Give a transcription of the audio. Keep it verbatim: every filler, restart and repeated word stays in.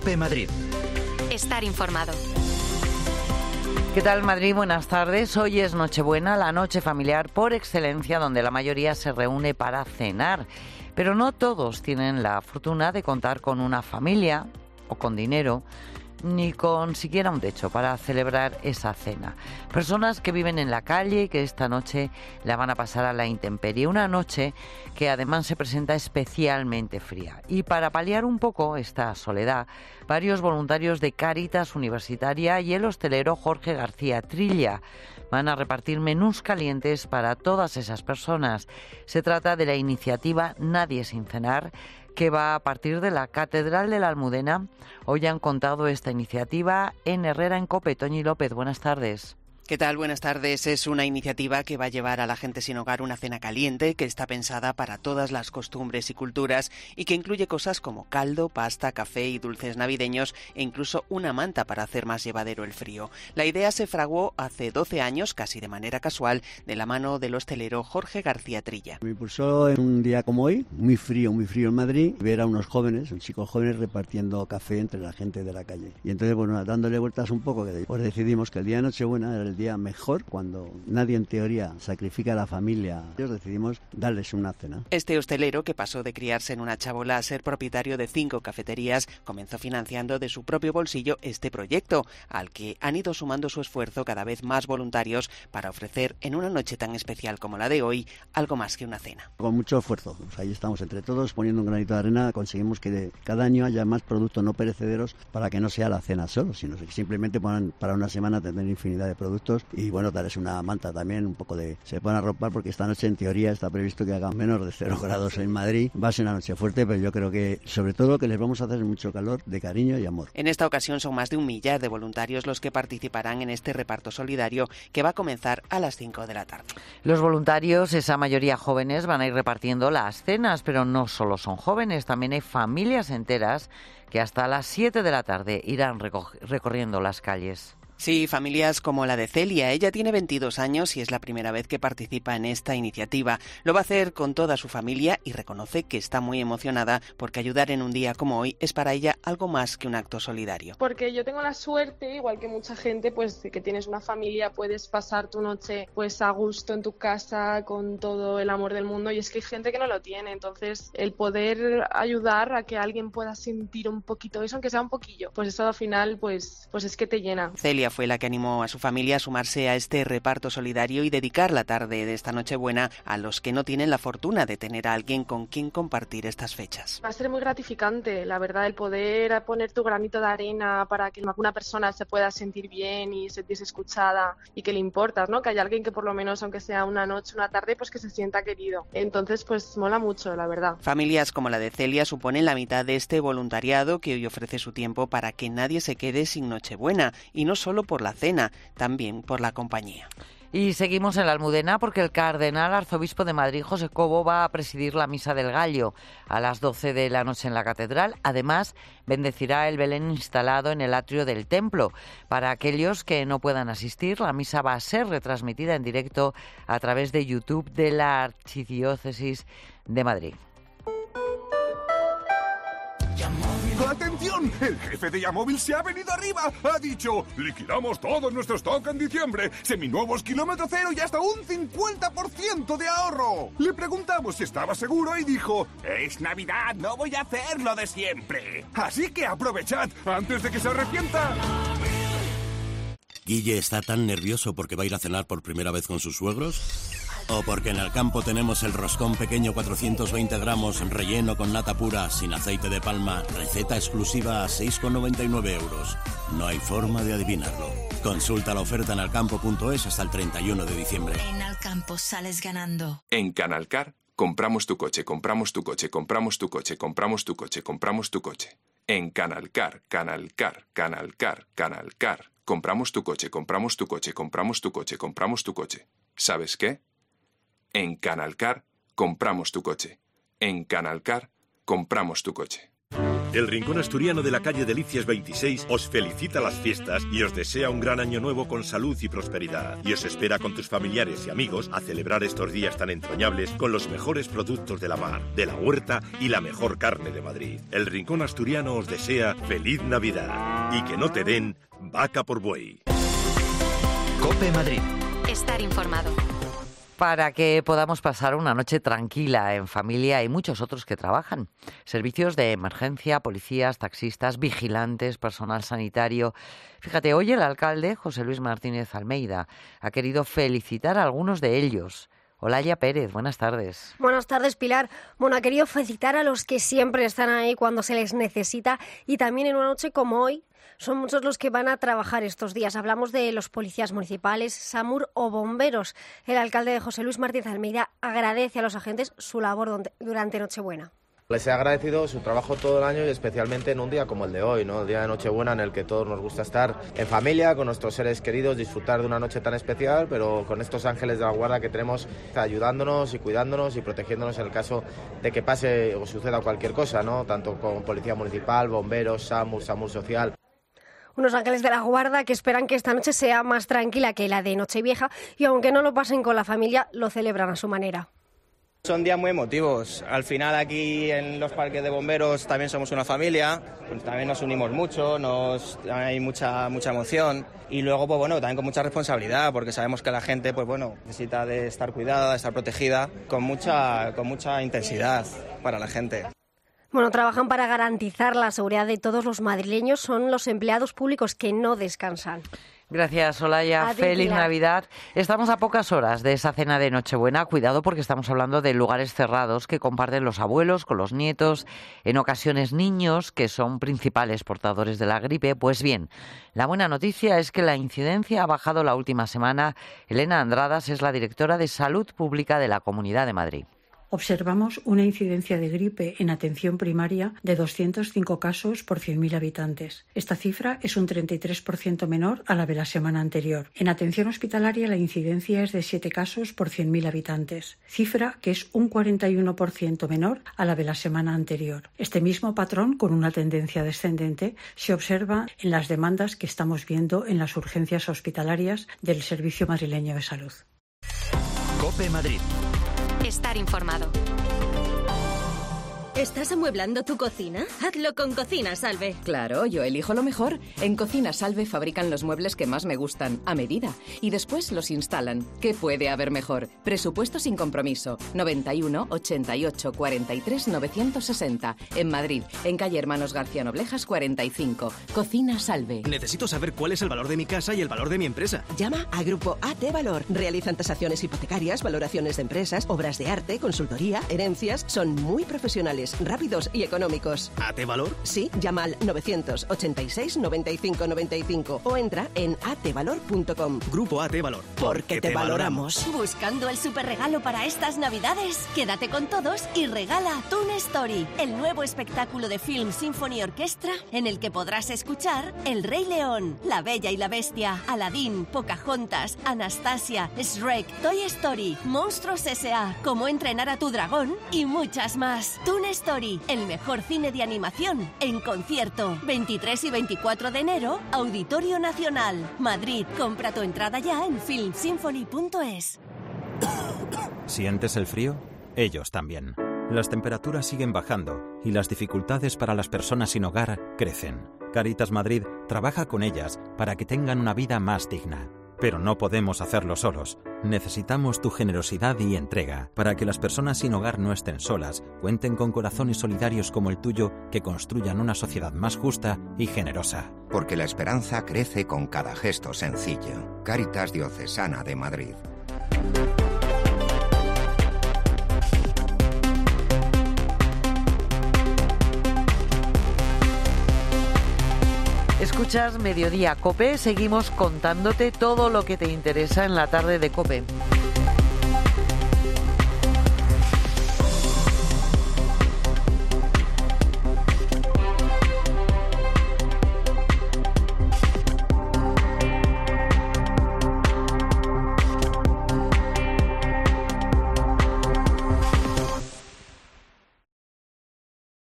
COPE Madrid. Estar informado. ¿Qué tal, Madrid? Buenas tardes. Hoy es Nochebuena, la noche familiar por excelencia, donde la mayoría se reúne para cenar. Pero no todos tienen la fortuna de contar con una familia o con dinero, ni con siquiera un techo para celebrar esa cena. Personas que viven en la calle y que esta noche la van a pasar a la intemperie. Una noche que además se presenta especialmente fría. Y para paliar un poco esta soledad, varios voluntarios de Cáritas Universitaria y el hostelero Jorge García Trilla van a repartir menús calientes para todas esas personas. Se trata de la iniciativa Nadie sin cenar, que va a partir de la Catedral de la Almudena. Hoy han contado esta iniciativa en Herrera en COPE. Toñi López, buenas tardes. ¿Qué tal? Buenas tardes. Es una iniciativa que va a llevar a la gente sin hogar una cena caliente que está pensada para todas las costumbres y culturas y que incluye cosas como caldo, pasta, café y dulces navideños e incluso una manta para hacer más llevadero el frío. La idea se fraguó hace doce años, casi de manera casual, de la mano del hostelero Jorge García Trilla. Me impulsó en un día como hoy, muy frío, muy frío en Madrid, ver a unos jóvenes, unos chicos jóvenes repartiendo café entre la gente de la calle. Y entonces, bueno, dándole vueltas un poco, pues decidimos que el día de Nochebuena era el día mejor, cuando nadie en teoría sacrifica a la familia. Nosotros decidimos darles una cena. Este hostelero, que pasó de criarse en una chabola a ser propietario de cinco cafeterías, comenzó financiando de su propio bolsillo este proyecto, al que han ido sumando su esfuerzo cada vez más voluntarios para ofrecer en una noche tan especial como la de hoy algo más que una cena. Con mucho esfuerzo, pues ahí estamos entre todos poniendo un granito de arena, conseguimos que de cada año haya más productos no perecederos para que no sea la cena solo, sino que simplemente puedan para una semana tener infinidad de productos. Y bueno, darles una manta también, un poco de... se pueden arropar porque esta noche en teoría está previsto que haga menos de cero grados en Madrid. Va a ser una noche fuerte, pero yo creo que sobre todo que les vamos a hacer mucho calor, de cariño y amor. En esta ocasión son más de un millar de voluntarios los que participarán en este reparto solidario que va a comenzar a las cinco de la tarde. Los voluntarios, esa mayoría jóvenes, van a ir repartiendo las cenas, pero no solo son jóvenes, también hay familias enteras que hasta las siete de la tarde irán recorriendo las calles. Sí, familias como la de Celia. Ella tiene veintidós años y es la primera vez que participa en esta iniciativa. Lo va a hacer con toda su familia y reconoce que está muy emocionada porque ayudar en un día como hoy es para ella algo más que un acto solidario. Porque yo tengo la suerte, igual que mucha gente, pues de que tienes una familia, puedes pasar tu noche pues a gusto en tu casa con todo el amor del mundo, y es que hay gente que no lo tiene. Entonces el poder ayudar a que alguien pueda sentir un poquito eso, aunque sea un poquillo, pues eso al final pues, pues es que te llena. Celia fue la que animó a su familia a sumarse a este reparto solidario y dedicar la tarde de esta Nochebuena a los que no tienen la fortuna de tener a alguien con quien compartir estas fechas. Va a ser muy gratificante, la verdad, el poder poner tu granito de arena para que alguna persona se pueda sentir bien y sentirse escuchada y que le importas, ¿no? Que haya alguien que por lo menos, aunque sea una noche, una tarde, pues que se sienta querido. Entonces, pues mola mucho, la verdad. Familias como la de Celia suponen la mitad de este voluntariado que hoy ofrece su tiempo para que nadie se quede sin Nochebuena, y no solo por la cena, también por la compañía. Y seguimos en la Almudena porque el cardenal arzobispo de Madrid, José Cobo, va a presidir la Misa del Gallo a las doce de la noche en la catedral. Además, bendecirá el Belén instalado en el atrio del templo. Para aquellos que no puedan asistir, la misa va a ser retransmitida en directo a través de YouTube de la Archidiócesis de Madrid. ¡Atención! El jefe de Yamóvil se ha venido arriba. Ha dicho, liquidamos todo nuestro stock en diciembre. Seminuevos kilómetro cero y hasta un cincuenta por ciento de ahorro. Le preguntamos si estaba seguro y dijo, es Navidad, no voy a hacer lo de siempre. Así que aprovechad antes de que se arrepienta. ¿Guille está tan nervioso porque va a ir a cenar por primera vez con sus suegros? ¿O porque en el campo tenemos el roscón pequeño cuatrocientos veinte gramos, relleno con nata pura, sin aceite de palma, receta exclusiva a seis con noventa y nueve euros? No hay forma de adivinarlo. Consulta la oferta en alcampo punto es hasta el treinta y uno de diciembre. En Alcampo sales ganando. En Canalcar, compramos tu coche, compramos tu coche, compramos tu coche, compramos tu coche, compramos tu coche. En Canalcar, Canalcar, Canalcar, Canalcar. Compramos tu coche, compramos tu coche, compramos tu coche, compramos tu coche. ¿Sabes qué? En Canalcar, compramos tu coche. En Canalcar, compramos tu coche. El Rincón Asturiano de la calle Delicias veintiséis os felicita las fiestas y os desea un gran año nuevo con salud y prosperidad. Y os espera con tus familiares y amigos a celebrar estos días tan entrañables con los mejores productos de la mar, de la huerta y la mejor carne de Madrid. El Rincón Asturiano os desea feliz Navidad y que no te den vaca por buey. COPE Madrid. Estar informado. Para que podamos pasar una noche tranquila en familia, hay muchos otros que trabajan. Servicios de emergencia, policías, taxistas, vigilantes, personal sanitario. Fíjate, hoy el alcalde, José Luis Martínez Almeida, ha querido felicitar a algunos de ellos. Olaya Pérez, buenas tardes. Buenas tardes, Pilar. Bueno, ha querido felicitar a los que siempre están ahí cuando se les necesita y también en una noche como hoy son muchos los que van a trabajar estos días. Hablamos de los policías municipales, SAMUR o bomberos. El alcalde José Luis Martínez Almeida agradece a los agentes su labor durante Nochebuena. Les he agradecido su trabajo todo el año y especialmente en un día como el de hoy, ¿no? El día de Nochebuena en el que todos nos gusta estar en familia, con nuestros seres queridos, disfrutar de una noche tan especial, pero con estos ángeles de la guarda que tenemos ayudándonos y cuidándonos y protegiéndonos en el caso de que pase o suceda cualquier cosa, ¿no? Tanto con Policía Municipal, Bomberos, SAMUR, SAMUR Social. Unos ángeles de la guarda que esperan que esta noche sea más tranquila que la de Nochevieja y aunque no lo pasen con la familia, lo celebran a su manera. Son días muy emotivos. Al final aquí en los parques de bomberos también somos una familia, pues también nos unimos mucho, nos hay mucha mucha emoción y luego pues bueno, también con mucha responsabilidad porque sabemos que la gente pues bueno, necesita de estar cuidada, de estar protegida con mucha con mucha intensidad para la gente. Bueno, trabajan para garantizar la seguridad de todos los madrileños, son los empleados públicos que no descansan. Gracias, Olaya. A ti, Feliz Pilar. Navidad. Estamos a pocas horas de esa cena de Nochebuena. Cuidado porque estamos hablando de lugares cerrados que comparten los abuelos con los nietos, en ocasiones niños que son principales portadores de la gripe. Pues bien, la buena noticia es que la incidencia ha bajado la última semana. Elena Andradas es la directora de Salud Pública de la Comunidad de Madrid. Observamos una incidencia de gripe en atención primaria de doscientos cinco casos por cien mil habitantes. Esta cifra es un treinta y tres por ciento menor a la de la semana anterior. En atención hospitalaria la incidencia es de siete casos por cien mil habitantes, cifra que es un cuarenta y uno por ciento menor a la de la semana anterior. Este mismo patrón, con una tendencia descendente, se observa en las demandas que estamos viendo en las urgencias hospitalarias del Servicio Madrileño de Salud. COPE Madrid. Estar informado. ¿Estás amueblando tu cocina? Hazlo con Cocina Salve. Claro, yo elijo lo mejor. En Cocina Salve fabrican los muebles que más me gustan, a medida, y después los instalan. ¿Qué puede haber mejor? Presupuesto sin compromiso. noventa y uno, ochenta y ocho, cuarenta y tres, novecientos sesenta. En Madrid, en calle Hermanos García Noblejas cuarenta y cinco. Cocina Salve. Necesito saber cuál es el valor de mi casa y el valor de mi empresa. Llama a Grupo A T Valor. Realizan tasaciones hipotecarias, valoraciones de empresas, obras de arte, consultoría, herencias. Son muy profesionales, rápidos y económicos. ¿A T Valor? Sí, llama al novecientos ochenta y seis, noventa y cinco noventa y cinco o entra en a t valor punto com. Grupo A T Valor. Porque te, te valoramos. ¿Buscando el superregalo para estas Navidades? Quédate con todos y regala Toon Story, el nuevo espectáculo de Film Symphony Orchestra en el que podrás escuchar El Rey León, La Bella y la Bestia, Aladdin, Pocahontas, Anastasia, Shrek, Toy Story, Monstruos S A, Cómo entrenar a tu dragón y muchas más. Toon Story, el mejor cine de animación, en concierto. veintitrés y veinticuatro de enero, Auditorio Nacional, Madrid. Compra tu entrada ya en film symphony punto es. ¿Sientes el frío? Ellos también. Las temperaturas siguen bajando y las dificultades para las personas sin hogar crecen. Cáritas Madrid trabaja con ellas para que tengan una vida más digna. Pero no podemos hacerlo solos. Necesitamos tu generosidad y entrega para que las personas sin hogar no estén solas, cuenten con corazones solidarios como el tuyo que construyan una sociedad más justa y generosa. Porque la esperanza crece con cada gesto sencillo. Cáritas Diocesana de Madrid. Escuchas Mediodía COPE, seguimos contándote todo lo que te interesa en la tarde de COPE.